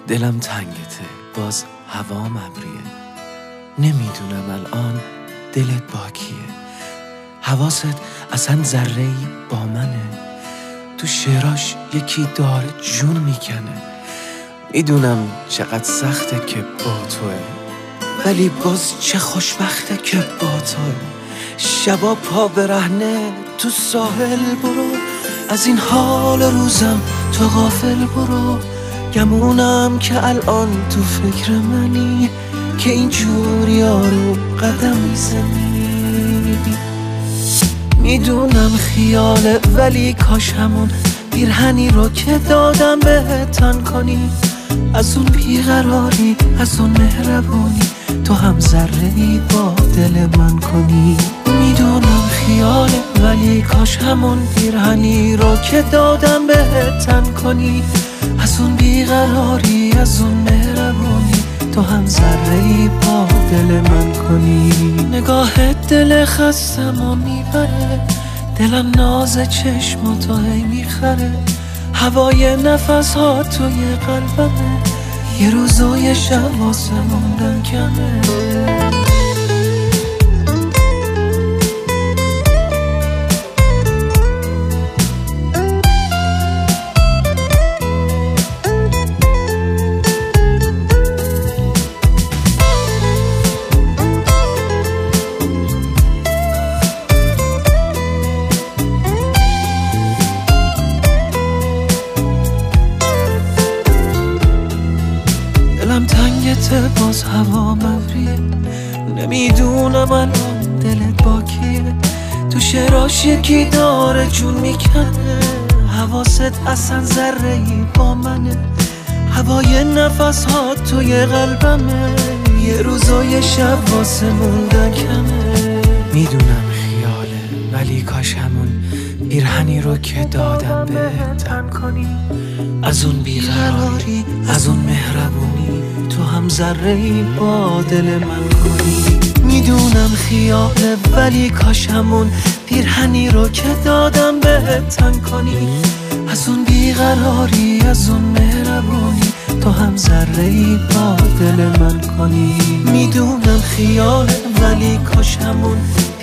دلم تنگته، باز هوام ابریه. نمیدونم الان دلت با کیه. حواست اصلا ذره‌ای با منه. تو شعراش یکی داره جون میکنه. میدونم چقدر سخته که با توه، ولی باز چه خوشبخته که با توه. شبا پا برهنه تو ساحل برو، از این حال روزم تو غافل برو. گمونم که الان تو فکر منی، که اینجور یارو قدم میزنی. میدونم خیاله ولی کاش همون پیرهنی رو که دادم بهت تن کنی. از اون بیقراری، از اون مهربونی، تو هم ذره‌ای با دل من کنی. میدونم خیاله ولی کاش همون پیرهنی رو که دادم بهت تن کنی. از اون بیقراری، از اون مهربونی، تو هم ذره‌ای با دل من کنی. نگاهت دل خستمو میبره، دلم ناز چشماتو هی میخره. هوای نفس ها توی قلبمه، یه روز و یه شب واسه موندن کمه. دلم تنگته، باز هوا مبریه. نمیدونم الان دلت با کیه. تو شعراش یکی داره جون میکنه. حواست اصلا ذره‌ای با منه. هوای نفس ها توی قلبمه، یه روز و یه شب واسه موندن کمه. میدونم خیاله ولی کاش همون پیرهنی رو که دادم بهت تن کنی. از اون بیقراری، از اون مهربونی، تو هم ذره‌ای با دل من کنی. میدونم خیاله ولی کاش همون پیرهنی رو که دادم بهت تن کنی. از اون بیقراری، از اون مهربونی، تو هم ذره‌ای با دل من کنی. میدونم خیاله ولی کاش همون